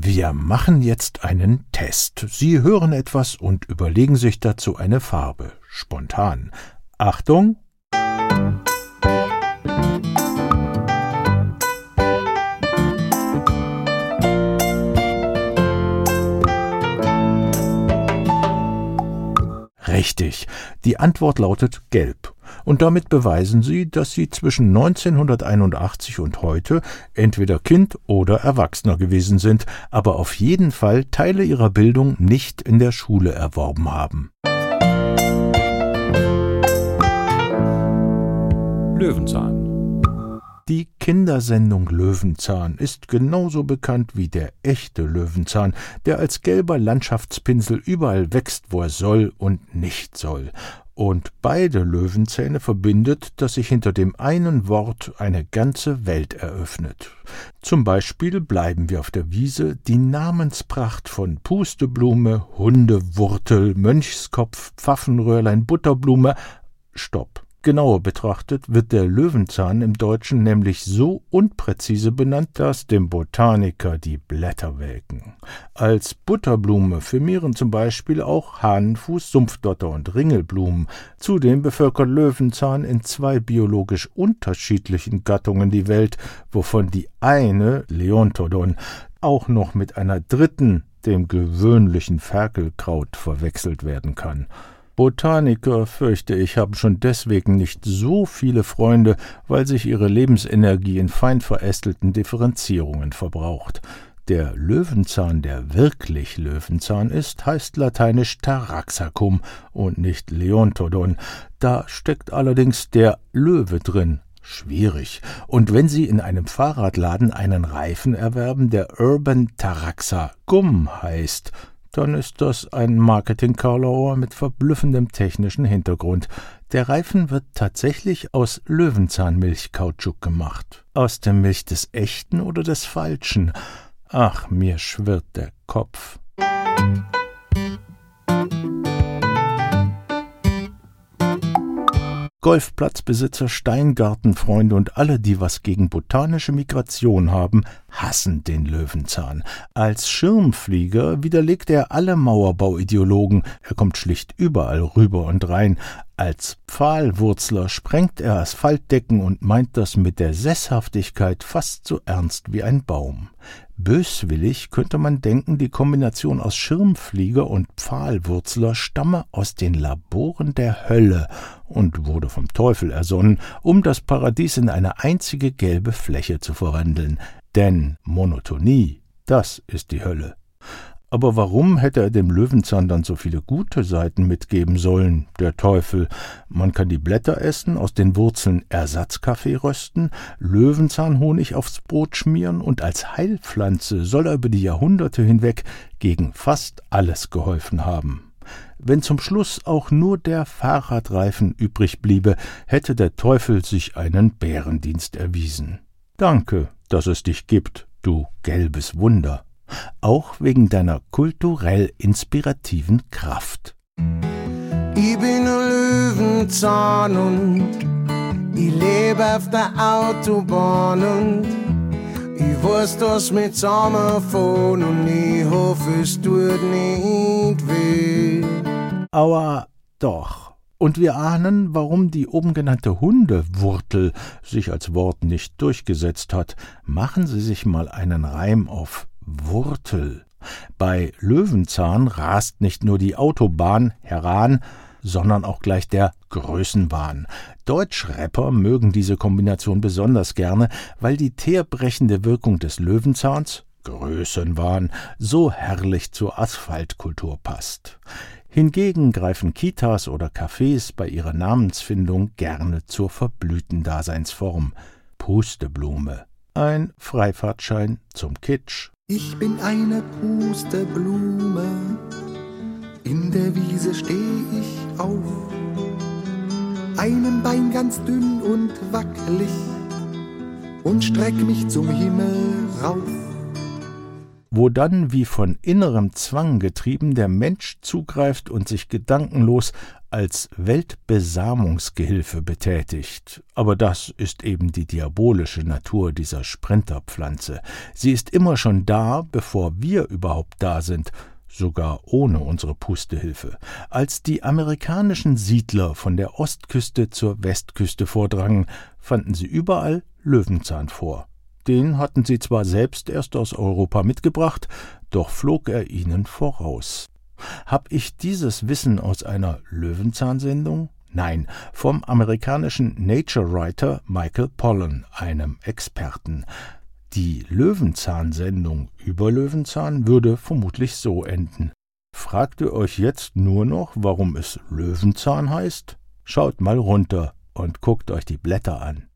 Wir machen jetzt einen Test. Sie hören etwas und überlegen sich dazu eine Farbe. Spontan. Achtung! Richtig. Die Antwort lautet gelb. Und damit beweisen Sie, dass Sie zwischen 1981 und heute entweder Kind oder Erwachsener gewesen sind, aber auf jeden Fall Teile Ihrer Bildung nicht in der Schule erworben haben. Löwenzahn. Die Kindersendung Löwenzahn ist genauso bekannt wie der echte Löwenzahn, der als gelber Landschaftspinsel überall wächst, wo er soll und nicht soll. Und beide Löwenzähne verbindet, dass sich hinter dem einen Wort eine ganze Welt eröffnet. Zum Beispiel bleiben wir auf der Wiese, die Namenspracht von Pusteblume, Hundewurtel, Mönchskopf, Pfaffenröhrlein, Butterblume. Stopp! Genauer betrachtet wird der Löwenzahn im Deutschen nämlich so unpräzise benannt, dass dem Botaniker die Blätter welken. Als Butterblume firmieren zum Beispiel auch Hahnenfuß, Sumpfdotter und Ringelblumen. Zudem bevölkert Löwenzahn in 2 biologisch unterschiedlichen Gattungen die Welt, wovon die eine, Leontodon, auch noch mit einer dritten, dem gewöhnlichen Ferkelkraut, verwechselt werden kann. Botaniker, fürchte ich, haben schon deswegen nicht so viele Freunde, weil sich ihre Lebensenergie in fein verästelten Differenzierungen verbraucht. Der Löwenzahn, der wirklich Löwenzahn ist, heißt lateinisch Taraxacum und nicht Leontodon. Da steckt allerdings der Löwe drin. Schwierig. Und wenn Sie in einem Fahrradladen einen Reifen erwerben, der Urban Taraxa Gum heißt, dann ist das ein Marketing-Karlauer mit verblüffendem technischen Hintergrund. Der Reifen wird tatsächlich aus Löwenzahnmilchkautschuk gemacht. Aus der Milch des echten oder des falschen? Ach, mir schwirrt der Kopf. Golfplatzbesitzer, Steingartenfreunde und alle, die was gegen botanische Migration haben, hassen den Löwenzahn. Als Schirmflieger widerlegt er alle Mauerbauideologen. Er kommt schlicht überall rüber und rein. Als Pfahlwurzler sprengt er Asphaltdecken und meint das mit der Sesshaftigkeit fast so ernst wie ein Baum. Böswillig könnte man denken, die Kombination aus Schirmflieger und Pfahlwurzler stamme aus den Laboren der Hölle und wurde vom Teufel ersonnen, um das Paradies in eine einzige gelbe Fläche zu verwandeln. Denn Monotonie, das ist die Hölle. Aber warum hätte er dem Löwenzahn dann so viele gute Seiten mitgeben sollen, der Teufel? Man kann die Blätter essen, aus den Wurzeln Ersatzkaffee rösten, Löwenzahnhonig aufs Brot schmieren und als Heilpflanze soll er über die Jahrhunderte hinweg gegen fast alles geholfen haben. Wenn zum Schluss auch nur der Fahrradreifen übrig bliebe, hätte der Teufel sich einen Bärendienst erwiesen. Danke, dass es dich gibt, du gelbes Wunder. Auch wegen deiner kulturell inspirativen Kraft. Ich bin ein Löwenzahn und ich lebe auf der Autobahn und ich weiß, dass wir zusammenfahren und ich hoffe, es tut nicht weh. Aua, doch. Und wir ahnen, warum die oben genannte Hundewurtel sich als Wort nicht durchgesetzt hat. Machen Sie sich mal einen Reim auf Wurtel. Bei Löwenzahn rast nicht nur die Autobahn heran, sondern auch gleich der Größenwahn. Deutschrapper mögen diese Kombination besonders gerne, weil die teerbrechende Wirkung des Löwenzahns, Größenwahn, so herrlich zur Asphaltkultur passt. Hingegen greifen Kitas oder Cafés bei ihrer Namensfindung gerne zur verblühten Daseinsform. Pusteblume. Ein Freifahrtschein zum Kitsch. Ich bin eine Pusteblume, in der Wiese steh ich auf, einem Bein ganz dünn und wackelig und streck mich zum Himmel rauf. wo dann wie von innerem Zwang getrieben der Mensch zugreift und sich gedankenlos als Weltbesamungsgehilfe betätigt. Aber das ist eben die diabolische Natur dieser Sprinterpflanze. Sie ist immer schon da, bevor wir überhaupt da sind, sogar ohne unsere Pustehilfe. Als die amerikanischen Siedler von der Ostküste zur Westküste vordrangen, fanden sie überall Löwenzahn vor. Den hatten sie zwar selbst erst aus Europa mitgebracht, doch flog er ihnen voraus. Hab ich dieses Wissen aus einer Löwenzahnsendung? Nein, vom amerikanischen Nature Writer Michael Pollan, einem Experten. Die Löwenzahnsendung über Löwenzahn würde vermutlich so enden. Fragt ihr euch jetzt nur noch, warum es Löwenzahn heißt? Schaut mal runter und guckt euch die Blätter an.